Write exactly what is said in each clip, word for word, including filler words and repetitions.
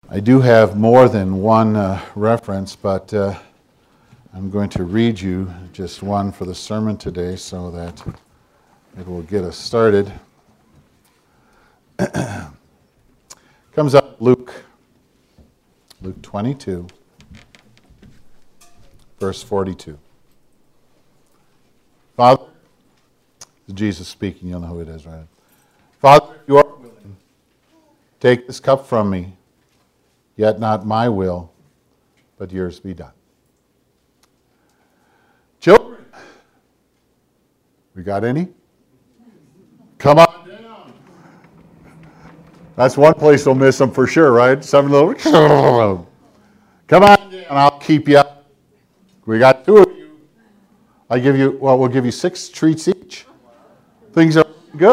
I do have more than one uh, reference, but uh, I'm going to read you just one for the sermon today so that it will get us started. Comes up Luke, Luke twenty-two, verse forty-two. Father, Jesus speaking, you'll know who it is, right? Father, if you are willing, take this cup from me, yet not my will, but yours be done. Children, we got any? Come on down. That's one place we'll miss them for sure, right? Seven little. Come on down, I'll keep you up. We got two of you. I give you, well, we'll give you six treats each. Things are good.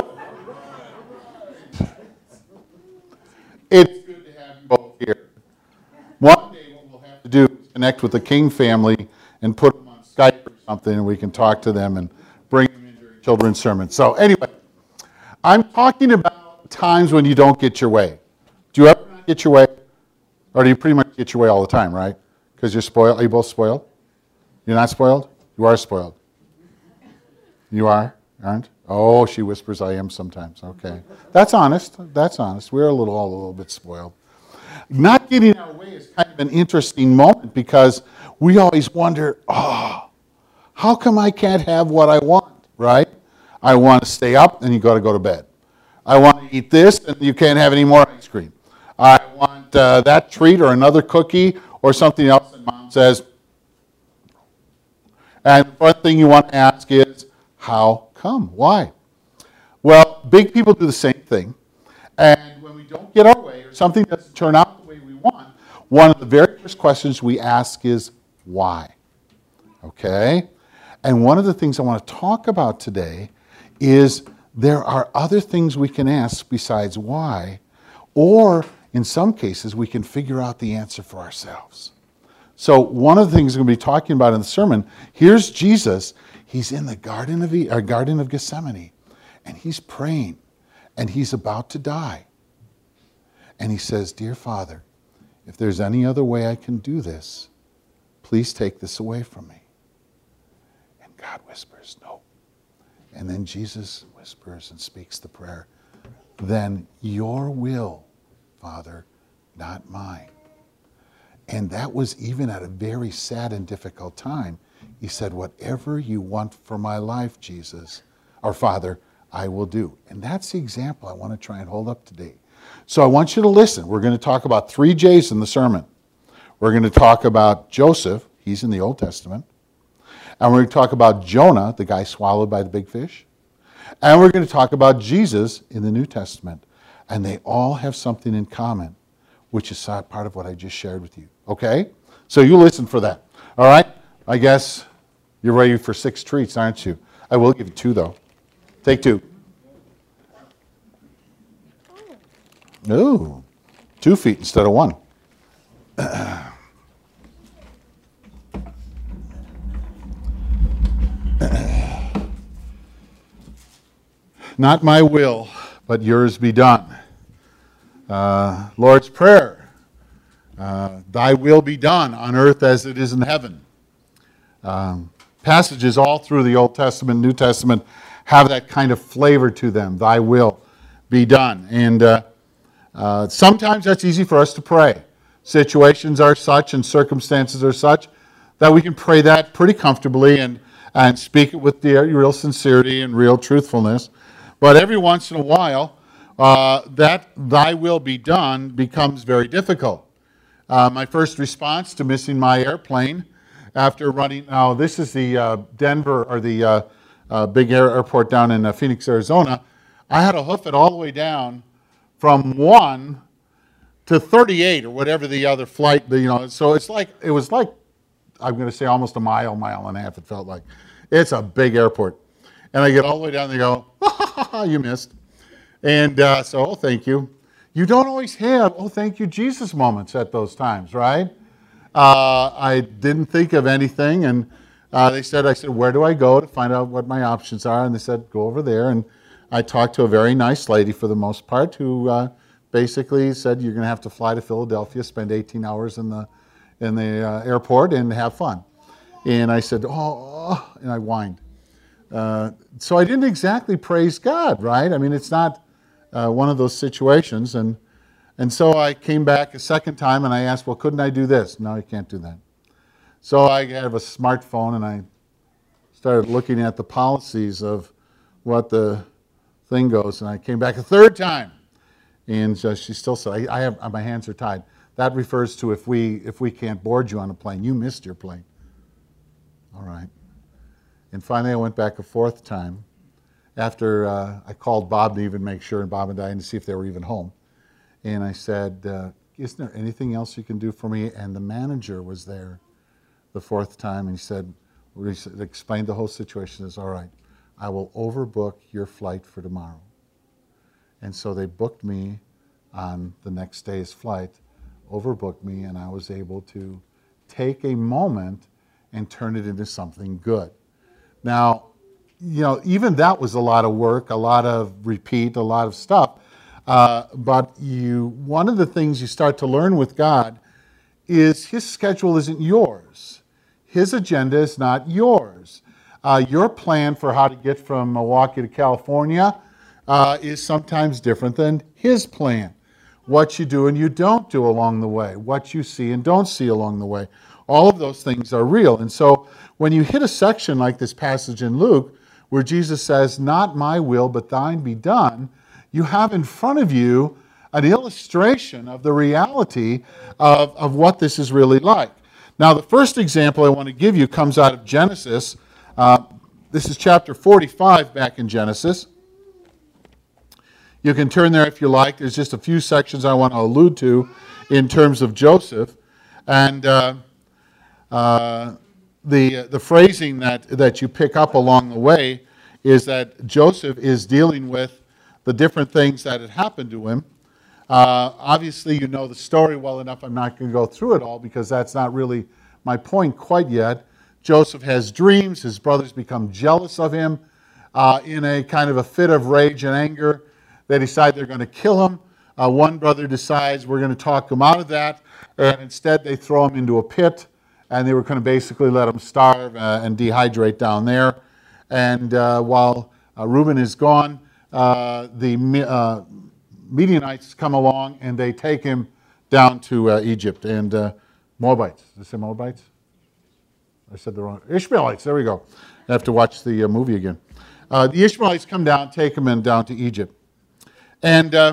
It's good to have you both here. One day what we'll have to do is connect with the King family and put them on Skype or something, and we can talk to them and bring them into your children's sermon. So anyway, I'm talking about times when you don't get your way. Do you ever not get your way? Or do you pretty much get your way all the time, right? Because you're spoiled. Are you both spoiled? You're not spoiled? You are spoiled. You are? Aren't? Oh, she whispers, I am sometimes. Okay. That's honest. That's honest. We're a little, all a little bit spoiled. Not getting our way is kind of an interesting moment because we always wonder, oh, how come I can't have what I want, right? I want to stay up, and you got to go to bed. I want to eat this, and you can't have any more ice cream. I want uh, that treat or another cookie or something else, and Mom says, and the first thing you want to ask is, how come? Why? Well, big people do the same thing. And when we don't get our way or something doesn't turn out the way we want, one of the very first questions we ask is, why? Okay? And one of the things I want to talk about today is there are other things we can ask besides why, or in some cases we can figure out the answer for ourselves. So one of the things we're going to be talking about in the sermon, here's Jesus. He's in the Garden of, e- or Garden of Gethsemane, and he's praying, and he's about to die. And he says, Dear Father, if there's any other way I can do this, please take this away from me. And God whispers, no. And then Jesus whispers and speaks the prayer, then your will, Father, not mine. And that was even at a very sad and difficult time. He said, whatever you want for my life, Jesus, or Father, I will do. And that's the example I want to try and hold up today. So I want you to listen. We're going to talk about three J's in the sermon. We're going to talk about Joseph. He's in the Old Testament. And we're going to talk about Jonah, the guy swallowed by the big fish. And we're going to talk about Jesus in the New Testament. And they all have something in common, which is part of what I just shared with you. Okay? So you listen for that. All right? I guess you're ready for six treats, aren't you? I will give you two, though. Take two. Ooh, two feet instead of one. Not my will, but yours be done. Uh, Lord's Prayer. Uh, Thy will be done on earth as it is in heaven. Um, passages all through the Old Testament, New Testament have that kind of flavor to them. Thy will be done. And uh, uh, sometimes that's easy for us to pray. Situations are such and circumstances are such that we can pray that pretty comfortably and, and speak it with the real sincerity and real truthfulness. But every once in a while, uh, that thy will be done becomes very difficult. Uh, my first response to missing my airplane after running, now this is the uh, Denver, or the uh, uh, big air, airport down in uh, Phoenix, Arizona. I had to hoof it all the way down from one to thirty-eight or whatever the other flight, you know, so it's like, it was like, I'm going to say almost a mile, mile and a half it felt like. It's a big airport. And I get all the way down and they go, you missed. And uh, so, oh, thank you. You don't always have, oh, thank you, Jesus moments at those times, right? Uh, I didn't think of anything, and uh, they said, I said, where do I go to find out what my options are? And they said, go over there. And I talked to a very nice lady for the most part who uh, basically said, you're going to have to fly to Philadelphia, spend eighteen hours in the, in the uh, airport, and have fun. And I said, oh, and I whined. Uh, so I didn't exactly praise God, right? I mean, it's not uh, one of those situations. And, and so I came back a second time, and I asked, well, couldn't I do this? No, you can't do that. So I have a smartphone, and I started looking at the policies of what the thing goes, and I came back a third time. And uh, she still said, I, I have, my hands are tied. That refers to if we, if we can't board you on a plane. You missed your plane. All right. And finally I went back a fourth time after uh, I called Bob to even make sure, and Bob and Diane, to see if they were even home. And I said, uh, isn't there anything else you can do for me? And the manager was there the fourth time, and he said, he explained the whole situation. He says, all right, I will overbook your flight for tomorrow. And so they booked me on the next day's flight, overbooked me, and I was able to take a moment and turn it into something good. Now, you know, even that was a lot of work, a lot of repeat, a lot of stuff. Uh, but you, one of the things you start to learn with God is His schedule isn't yours. His agenda is not yours. Uh, your plan for how to get from Milwaukee to California uh, is sometimes different than His plan. What you do and you don't do along the way, what you see and don't see along the way, all of those things are real. And so when you hit a section like this passage in Luke, where Jesus says, not my will, but thine be done, you have in front of you an illustration of the reality of, of what this is really like. Now, the first example I want to give you comes out of Genesis. Uh, this is chapter forty-five back in Genesis. You can turn there if you like. There's just a few sections I want to allude to in terms of Joseph. And uh, uh, the, the phrasing that, that you pick up along the way is that Joseph is dealing with the different things that had happened to him. Uh, obviously, you know the story well enough. I'm not going to go through it all because that's not really my point quite yet. Joseph has dreams. His brothers become jealous of him. Uh, in a kind of a fit of rage and anger, they decide they're going to kill him. Uh, one brother decides we're going to talk him out of that, and instead they throw him into a pit, and they were going to basically let him starve uh, and dehydrate down there. And uh, while uh, Reuben is gone, uh, the uh, Midianites come along and they take him down to uh, Egypt. And uh, Moabites, did I say Moabites? I said the wrong, Ishmaelites, there we go. I have to watch the uh, movie again. Uh, the Ishmaelites come down, take him in down to Egypt. And uh,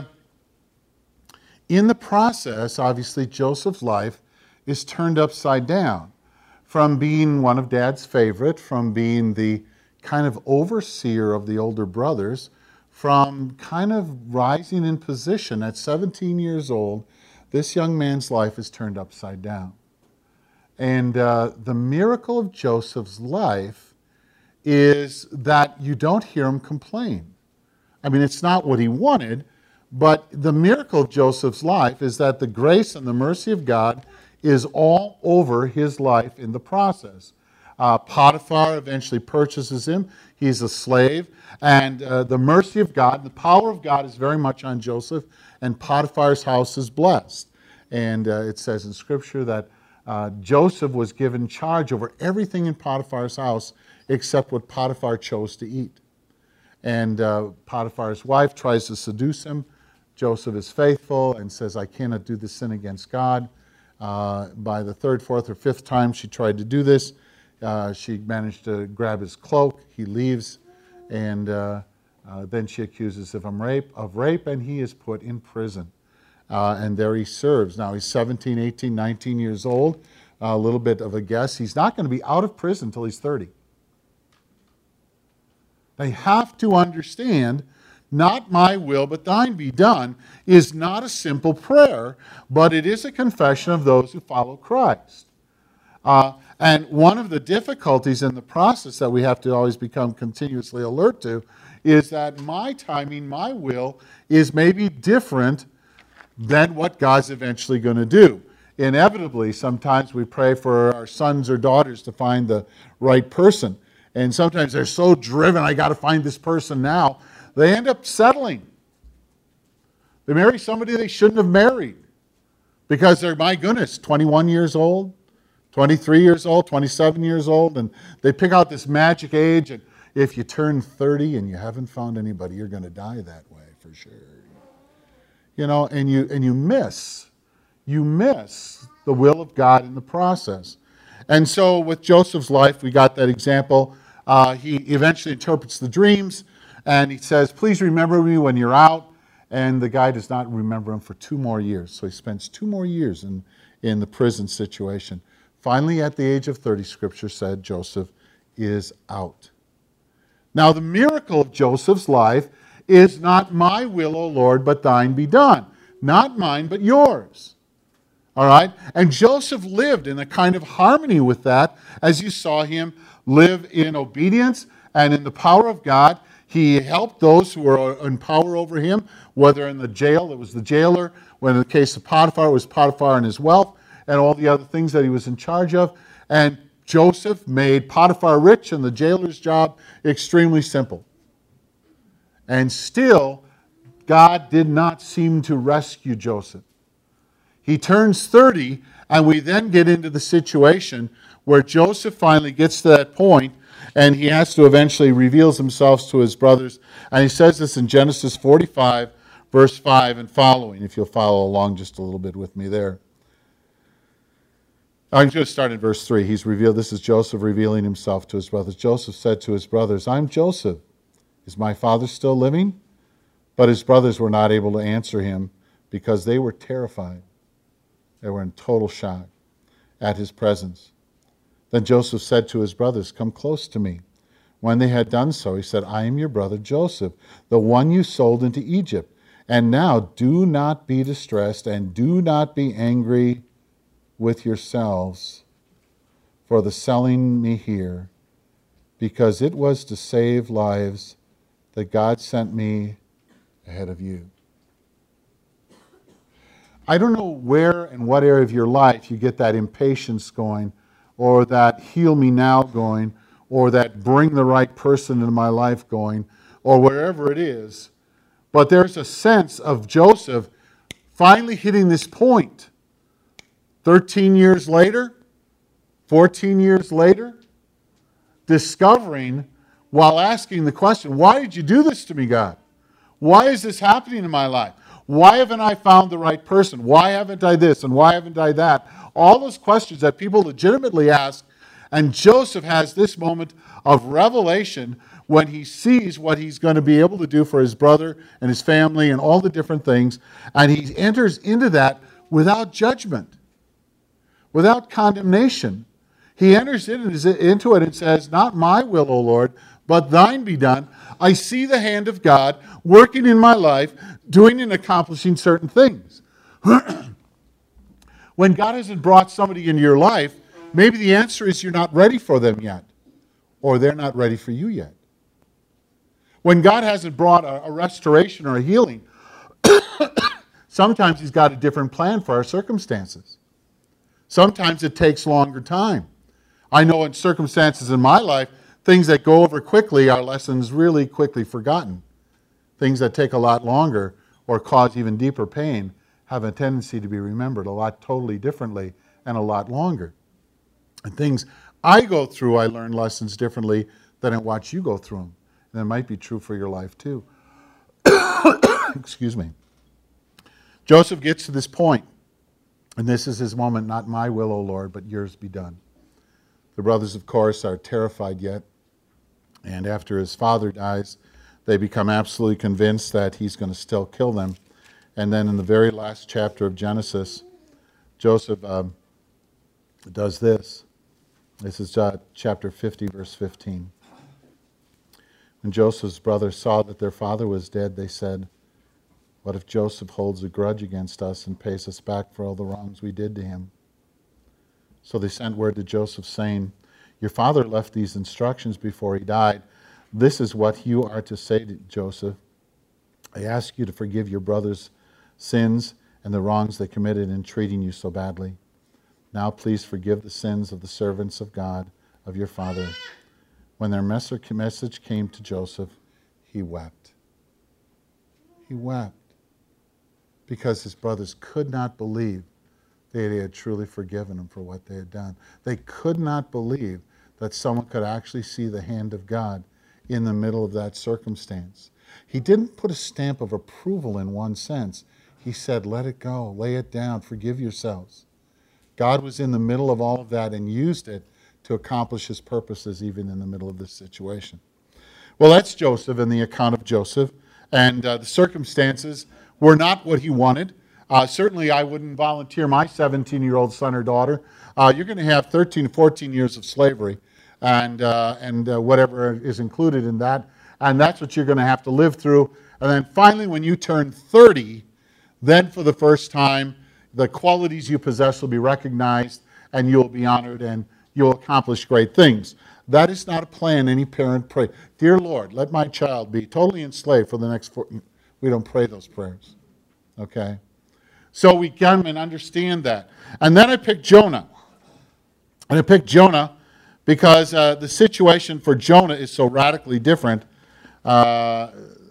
in the process, obviously, Joseph's life is turned upside down. From being one of Dad's favorite, from being the kind of overseer of the older brothers, from kind of rising in position at seventeen years old, this young man's life is turned upside down. And uh, the miracle of Joseph's life is that you don't hear him complain. I mean, it's not what he wanted, but the miracle of Joseph's life is that the grace and the mercy of God is all over his life in the process. Uh, Potiphar eventually purchases him. He's a slave. And uh, the mercy of God, the power of God is very much on Joseph, and Potiphar's house is blessed. And uh, it says in Scripture that uh, Joseph was given charge over everything in Potiphar's house except what Potiphar chose to eat. And uh, Potiphar's wife tries to seduce him. Joseph is faithful and says, I cannot do this sin against God. Uh, by the third, fourth, or fifth time she tried to do this, uh, she managed to grab his cloak. He leaves, and uh, uh, then she accuses him of rape, of rape, and he is put in prison. Uh, and there he serves. Now he's seventeen, eighteen, nineteen years old. Uh, a little bit of a guess. He's not going to be out of prison until he's thirty. They have to understand, not my will, but thine be done, is not a simple prayer, but it is a confession of those who follow Christ. Uh, and one of the difficulties in the process that we have to always become continuously alert to is that my timing, my will, is maybe different than what God's eventually going to do. Inevitably, sometimes we pray for our sons or daughters to find the right person. And sometimes they're so driven, I got to find this person now. They end up settling. They marry somebody they shouldn't have married because they're, my goodness, twenty-one years old, twenty-three years old, twenty-seven years old, and they pick out this magic age, and if you turn thirty and you haven't found anybody, you're going to die that way for sure. You know, and you and you miss, you miss the will of God in the process. And so with Joseph's life, we got that example. Uh, he eventually interprets the dreams, and he says, please remember me when you're out. And the guy does not remember him for two more years. So he spends two more years in, in the prison situation. Finally, at the age of thirty, Scripture said Joseph is out. Now, the miracle of Joseph's life is not my will, O Lord, but thine be done. Not mine, but yours. All right? And Joseph lived in a kind of harmony with that as you saw him live in obedience and in the power of God. He helped those who were in power over him, whether in the jail, it was the jailer, when in the case of Potiphar, it was Potiphar and his wealth, and all the other things that he was in charge of. And Joseph made Potiphar rich and the jailer's job extremely simple. And still, God did not seem to rescue Joseph. He turns thirty, and we then get into the situation where Joseph finally gets to that point, and he has to eventually reveals himself to his brothers. And he says this in Genesis forty-five, verse five and following, if you'll follow along just a little bit with me there. I'm going to start in verse three. He's revealed, this is Joseph revealing himself to his brothers. Joseph said to his brothers, I'm Joseph. Is my father still living? But his brothers were not able to answer him because they were terrified. They were in total shock at his presence. Then Joseph said to his brothers, come close to me. When they had done so, he said, I am your brother Joseph, the one you sold into Egypt. And now do not be distressed and do not be angry with yourselves for the selling me here, because it was to save lives that God sent me ahead of you. I don't know where and what area of your life you get that impatience going, or that heal me now going, or that bring the right person into my life going, or wherever it is. But there's a sense of Joseph finally hitting this point. thirteen years later, fourteen years later, discovering while asking the question, why did you do this to me, God? Why is this happening in my life? Why haven't I found the right person? Why haven't I this and why haven't I that? All those questions that people legitimately ask. And Joseph has this moment of revelation when he sees what he's going to be able to do for his brother and his family and all the different things. And he enters into that without judgment, without condemnation. He enters into it and says, not my will, O Lord, but thine be done. I see the hand of God working in my life, doing and accomplishing certain things. When God hasn't brought somebody into your life, maybe the answer is you're not ready for them yet, or they're not ready for you yet. When God hasn't brought a, a restoration or a healing, sometimes he's got a different plan for our circumstances. Sometimes it takes longer time. I know in circumstances in my life, things that go over quickly are lessons really quickly forgotten. Things that take a lot longer or cause even deeper pain have a tendency to be remembered a lot totally differently and a lot longer. And things I go through, I learn lessons differently than I watch you go through them. And that might be true for your life too. Excuse me. Joseph gets to this point, and this is his moment, not my will, O Lord, but yours be done. The brothers, of course, are terrified yet. And after his father dies, they become absolutely convinced that he's going to still kill them. And then in the very last chapter of Genesis, Joseph uh, does this. This is uh, chapter fifty, verse fifteen. When Joseph's brothers saw that their father was dead, they said, what if Joseph holds a grudge against us and pays us back for all the wrongs we did to him? So they sent word to Joseph saying, your father left these instructions before he died. This is what you are to say to Joseph. I ask you to forgive your brother's sins and the wrongs they committed in treating you so badly. Now please forgive the sins of the servants of God, of your father. When their message came to Joseph, he wept. He wept. because his brothers could not believe that he had truly forgiven them for what they had done. They could not believe that someone could actually see the hand of God in the middle of that circumstance. He didn't put a stamp of approval in one sense. He said, let it go, lay it down, forgive yourselves. God was in the middle of all of that and used it to accomplish his purposes even in the middle of this situation. Well, that's Joseph and the account of Joseph. And uh, the circumstances were not what he wanted. Uh, certainly, I wouldn't volunteer my seventeen-year-old son or daughter. Uh, you're going to have thirteen, fourteen years of slavery and, uh, and uh, whatever is included in that. And that's what you're going to have to live through. And then finally, when you turn thirty, then for the first time, the qualities you possess will be recognized and you'll be honored and you'll accomplish great things. That is not a plan any parent pray. Dear Lord, let my child be totally enslaved for the next four. We don't pray those prayers. Okay? So we come and understand that. And then I picked Jonah. And I picked Jonah because uh, the situation for Jonah is so radically different. Uh,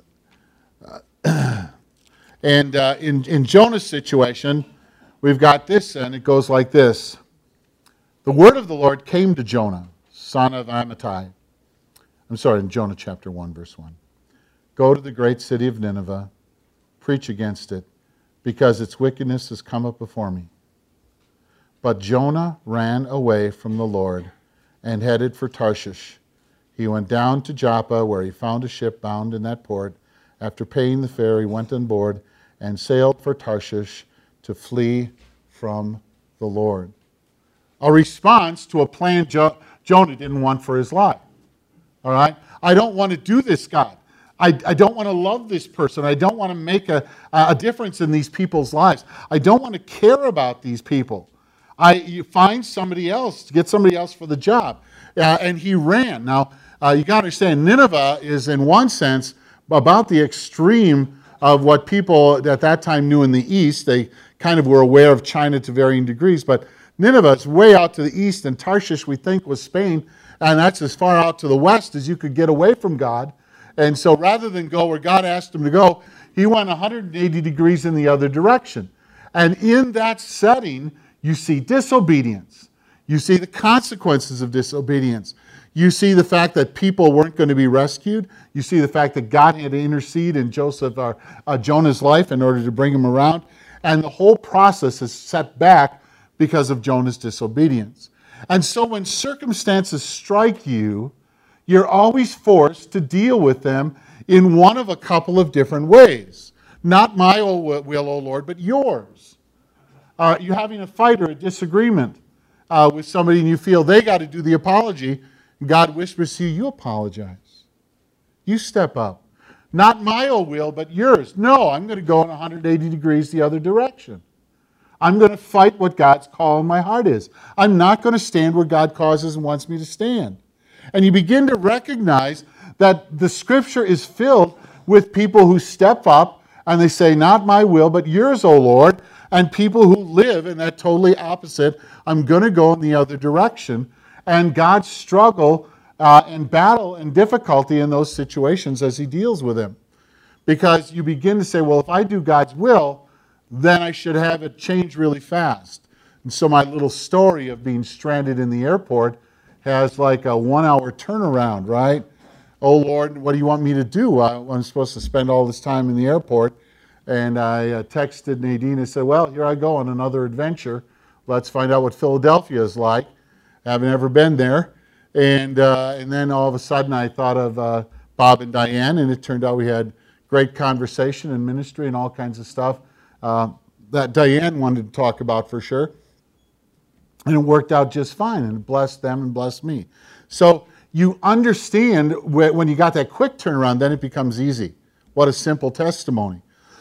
and uh, in, in Jonah's situation, we've got this, and it goes like this. The word of the Lord came to Jonah, son of Amittai. I'm sorry, in Jonah chapter one, verse one. Go to the great city of Nineveh, preach against it, because its wickedness has come up before me. But Jonah ran away from the Lord and headed for Tarshish. He went down to Joppa, where he found a ship bound in that port. After paying the fare, he went on board and sailed for Tarshish to flee from the Lord. A response to a plan jo- Jonah didn't want for his life. All right? I don't want to do this, God. I, I don't want to love this person. I don't want to make a, a difference in these people's lives. I don't want to care about these people. I you find somebody else, get somebody else for the job. Uh, and he ran. Now, uh, you got to understand, Nineveh is in one sense about the extreme of what people at that time knew in the east. They kind of were aware of China to varying degrees, but Nineveh is way out to the east, and Tarshish, we think, was Spain, and that's as far out to the west as you could get away from God. And so rather than go where God asked him to go, he went one hundred eighty degrees in the other direction. And in that setting, you see disobedience. You see the consequences of disobedience. You see the fact that people weren't going to be rescued. You see the fact that God had to intercede in Joseph or uh, Jonah's life in order to bring him around. And the whole process is set back because of Jonah's disobedience. And so when circumstances strike you, you're always forced to deal with them in one of a couple of different ways. Not my will, O Lord, but yours. Uh, you're having a fight or a disagreement uh, with somebody and you feel they got to do the apology. God whispers to you, you apologize. You step up. Not my own will, but yours. No, I'm going to go in one hundred eighty degrees the other direction. I'm going to fight what God's call in my heart is. I'm not going to stand where God causes and wants me to stand. And you begin to recognize that the Scripture is filled with people who step up and they say, not my will, but yours, O Lord. And people who live in that totally opposite, I'm going to go in the other direction. And God's struggle uh, and battle and difficulty in those situations as he deals with them. Because you begin to say, well, if I do God's will, then I should have it change really fast. And so my little story of being stranded in the airport has like a one-hour turnaround, right? Oh, Lord, what do you want me to do? I, I'm supposed to spend all this time in the airport. And I uh, texted Nadine and said, well, here I go on another adventure. Let's find out what Philadelphia is like. I haven't ever been there. And uh, and then all of a sudden I thought of uh, Bob and Diane, and it turned out we had great conversation and ministry and all kinds of stuff uh, that Diane wanted to talk about for sure. And it worked out just fine, and it blessed them and blessed me. So you understand when you got that quick turnaround, then it becomes easy. What a simple testimony.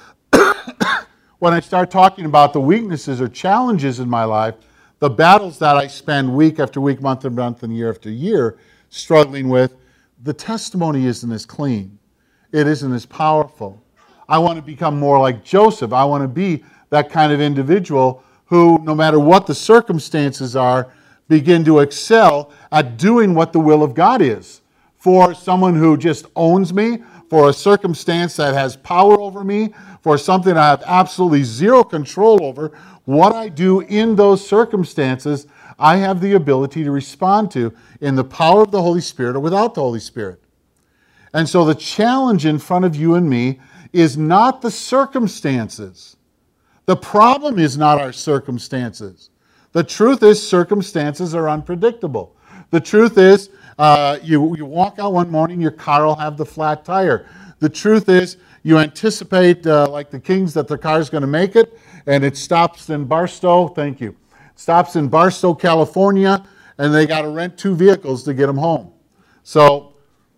When I start talking about the weaknesses or challenges in my life, the battles that I spend week after week, month after month, and year after year struggling with, the testimony isn't as clean. It isn't as powerful. I want to become more like Joseph. I want to be that kind of individual who, no matter what the circumstances are, begin to excel at doing what the will of God is. For someone who just owns me, for a circumstance that has power over me, for something I have absolutely zero control over, what I do in those circumstances, I have the ability to respond to in the power of the Holy Spirit or without the Holy Spirit. And so the challenge in front of you and me is not the circumstances. The problem is not our circumstances. The truth is circumstances are unpredictable. The truth is uh, you, you walk out one morning, your car will have the flat tire. The truth is you anticipate, uh, like the Kings, that the car is going to make it, and it stops in Barstow, thank you, stops in Barstow, California, and they got to rent two vehicles to get them home. So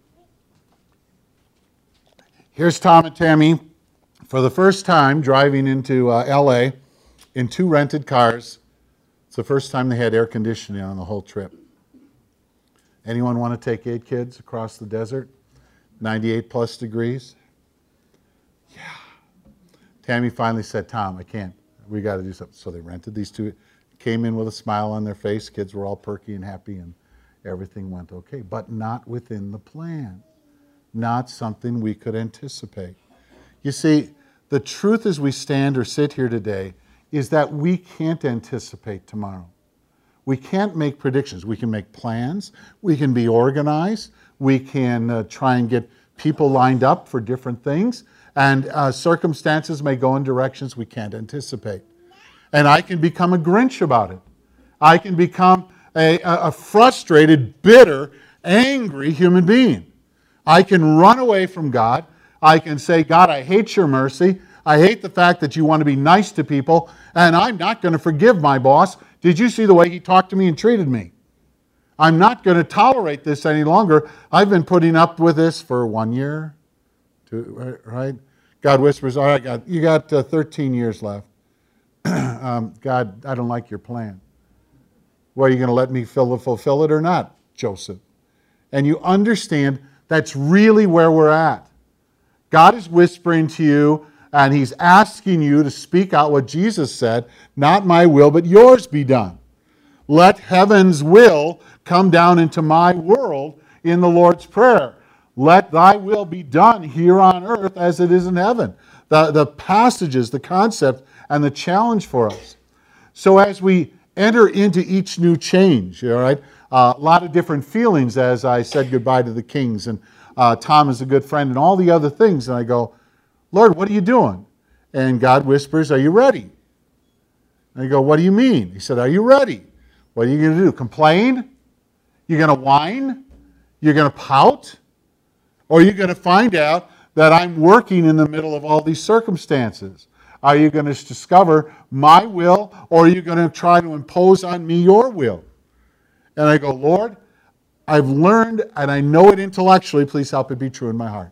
here's Tom and Tammy for the first time driving into uh, L A in two rented cars. It's the first time they had air conditioning on the whole trip. Anyone want to take eight kids across the desert? ninety-eight plus degrees? Yeah. Tammy finally said, Tom, I can't. We got to do something. So they rented these two, came in with a smile on their face. Kids were all perky and happy, and everything went okay. But not within the plan. Not something we could anticipate. You see, the truth as we stand or sit here today is that we can't anticipate tomorrow. We can't make predictions. We can make plans. We can be organized. We can uh, try and get people lined up for different things. And uh, circumstances may go in directions we can't anticipate. And I can become a Grinch about it. I can become a, a frustrated, bitter, angry human being. I can run away from God. I can say, God, I hate your mercy. I hate the fact that you want to be nice to people, and I'm not going to forgive my boss. Did you see the way he talked to me and treated me? I'm not going to tolerate this any longer. I've been putting up with this for one year, two, right? God whispers, all right, God, you got uh, thirteen years left. um, God, I don't like your plan. Well, are you going to let me fulfill it or not, Joseph? And you understand that's really where we're at. God is whispering to you, and He's asking you to speak out what Jesus said, not my will, but yours be done. Let heaven's will come down into my world in the Lord's Prayer. Let thy will be done here on earth as it is in heaven. The, the passages, the concept, and the challenge for us. So as we enter into each new change, all right, uh, a lot of different feelings as I said goodbye to the Kings, and uh, Tom is a good friend, and all the other things, and I go, Lord, what are you doing? And God whispers, are you ready? And I go, what do you mean? He said, are you ready? What are you going to do? Complain? You're going to whine? You're going to pout? Or are you going to find out that I'm working in the middle of all these circumstances? Are you going to discover my will, or are you going to try to impose on me your will? And I go, Lord, I've learned, and I know it intellectually, please help it be true in my heart.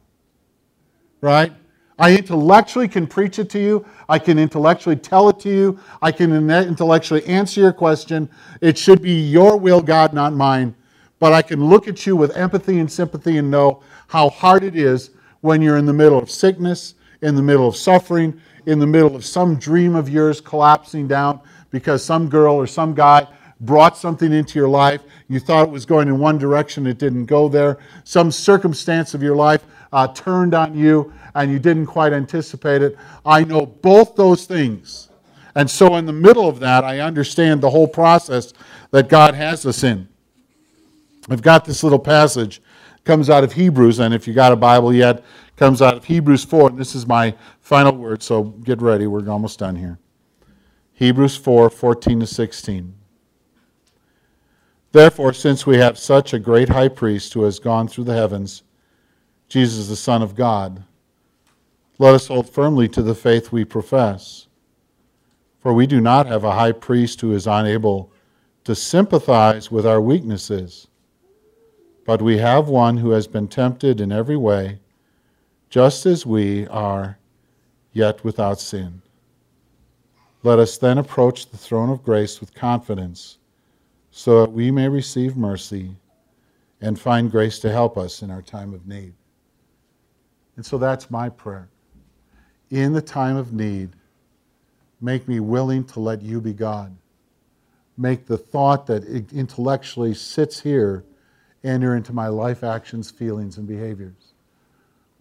Right? I intellectually can preach it to you. I can intellectually tell it to you. I can intellectually answer your question. It should be your will, God, not mine. But I can look at you with empathy and sympathy and know how hard it is when you're in the middle of sickness, in the middle of suffering, in the middle of some dream of yours collapsing down because some girl or some guy brought something into your life. You thought it was going in one direction, it didn't go there. Some circumstance of your life uh, turned on you and you didn't quite anticipate it. I know both those things. And so in the middle of that, I understand the whole process that God has us in. I've got this little passage. It comes out of Hebrews, and if you got a Bible yet, it comes out of Hebrews four. And this is my final word, so get ready. We're almost done here. Hebrews four, fourteen to sixteen. Therefore, since we have such a great high priest who has gone through the heavens, Jesus the Son of God, let us hold firmly to the faith we profess. For we do not have a high priest who is unable to sympathize with our weaknesses, but we have one who has been tempted in every way, just as we are, yet without sin. Let us then approach the throne of grace with confidence, so that we may receive mercy and find grace to help us in our time of need. And so that's my prayer. In the time of need, make me willing to let you be God. Make the thought that intellectually sits here enter into my life actions, feelings, and behaviors.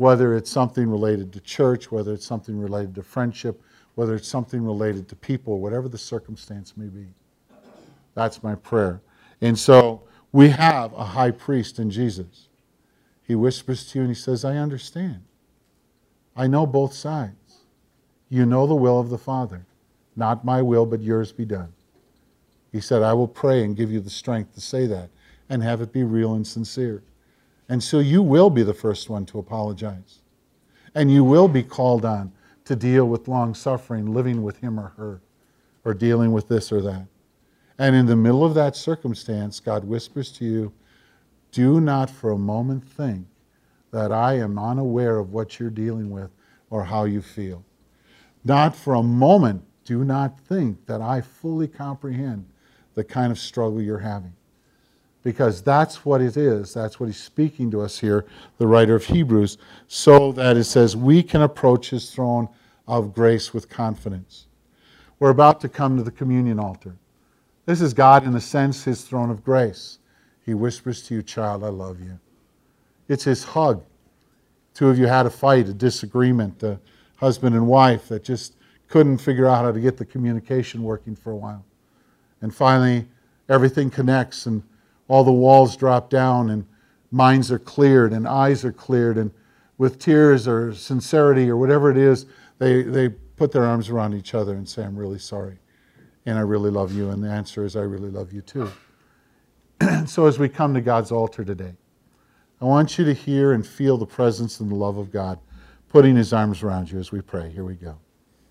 whether it's something related to church, whether it's something related to friendship, whether it's something related to people, whatever the circumstance may be. That's my prayer. And so we have a high priest in Jesus. He whispers to you and he says, I understand. I know both sides. You know the will of the Father. Not my will, but yours be done. He said, I will pray and give you the strength to say that and have it be real and sincere. And so you will be the first one to apologize. And you will be called on to deal with long suffering, living with him or her, or dealing with this or that. And in the middle of that circumstance, God whispers to you, do not for a moment think that I am unaware of what you're dealing with or how you feel. Not for a moment do not think that I fully comprehend the kind of struggle you're having. Because that's what it is. That's what he's speaking to us here, the writer of Hebrews, so that it says we can approach his throne of grace with confidence. We're about to come to the communion altar. This is God, in a sense, his throne of grace. He whispers to you, child, I love you. It's his hug. Two of you had a fight, a disagreement, a husband and wife that just couldn't figure out how to get the communication working for a while. And finally, everything connects and all the walls drop down and minds are cleared and eyes are cleared, and with tears or sincerity or whatever it is, they, they put their arms around each other and say, I'm really sorry and I really love you. And the answer is, I really love you too. So as we come to God's altar today, I want you to hear and feel the presence and the love of God putting his arms around you as we pray. Here we go.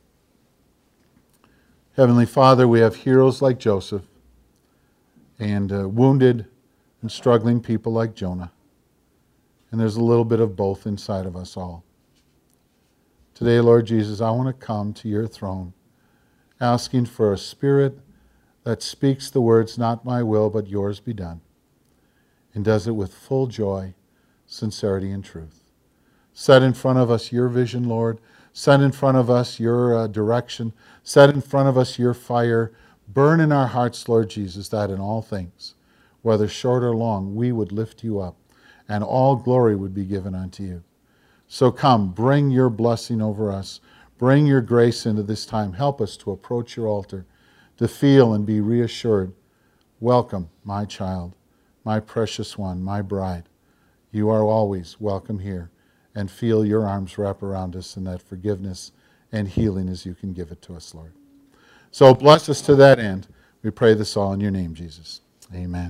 Heavenly Father, we have heroes like Joseph and uh, wounded and struggling people like Jonah. And there's a little bit of both inside of us all. Today, Lord Jesus, I want to come to your throne asking for a spirit that speaks the words, not my will, but yours be done, and does it with full joy, sincerity, and truth. Set in front of us your vision, Lord. Set in front of us your uh, direction. Set in front of us your fire. Burn in our hearts, Lord Jesus, that in all things, whether short or long, we would lift you up, and all glory would be given unto you. So come, bring your blessing over us. Bring your grace into this time. Help us to approach your altar, to feel and be reassured. Welcome, my child, my precious one, my bride. You are always welcome here, and feel your arms wrap around us in that forgiveness and healing as you can give it to us, Lord. So bless us to that end. We pray this all in your name, Jesus. Amen.